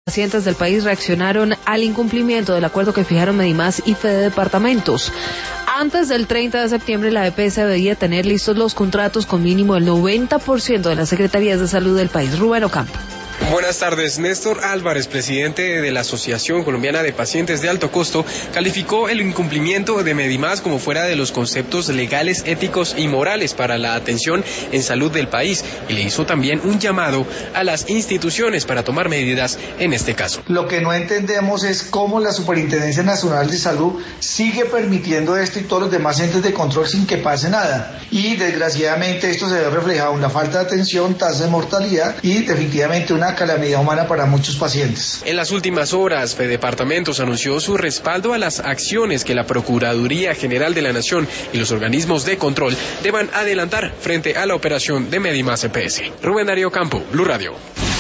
Pacientes del país reaccionaron al incumplimiento del acuerdo que fijaron Medimás y Fedepartamentos. Antes del 30 de septiembre, la EPS debía tener listos los contratos con mínimo el 90% de las secretarías de salud del país. Rubén Ocampo. Buenas tardes. Néstor Álvarez, presidente de la Asociación Colombiana de Pacientes de Alto Costo, calificó el incumplimiento de Medimás como fuera de los conceptos legales, éticos y morales para la atención en salud del país y le hizo también un llamado a las instituciones para tomar medidas en este caso. Lo que no entendemos es cómo la Superintendencia Nacional de Salud sigue permitiendo esto y todos los demás entes de control sin que pase nada. Y desgraciadamente esto se ve reflejado en la falta de atención, tasa de mortalidad y definitivamente una calamidad humana para muchos pacientes. En las últimas horas, Fedepartamentos anunció su respaldo a las acciones que la Procuraduría General de la Nación y los organismos de control deban adelantar frente a la operación de Medimás EPS. Rubén Darío Campo, Blue Radio.